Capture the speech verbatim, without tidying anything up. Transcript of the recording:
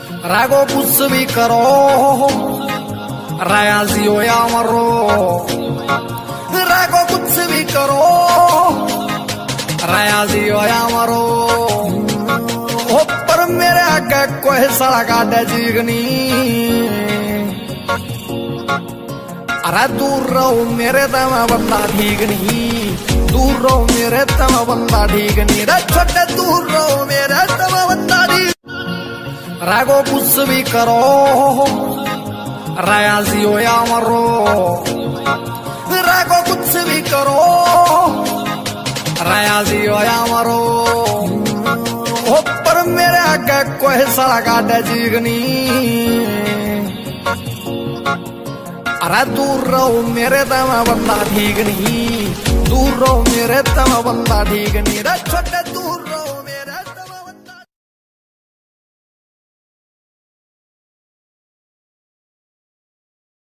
रागो कुछ भी करो राया जियो या मरो, रागो कुछ भी करो राया जियो या मरो। ओ पर मेरे आगे कोई सड़ा काटे जीगनी, अरे दूर रहो मेरे तम बंदा ठीक नहीं, दूर रहो मेरे तम बंदा ठीक नहीं रे छोटे, दूर रहो मेरे तम बंदा ठीक। रागो कुछ भी करो राया जियो या मरो, रागो कुछ भी करो राया जियो या मरो। ओ पर मेरे आगे कोई सड़ा काटे जीगनी, अरे दूर रहो मेरे तम बंदा ठीक नहीं, दूर रहो मेरे तम बंदा ठीक नहीं रे छोटे।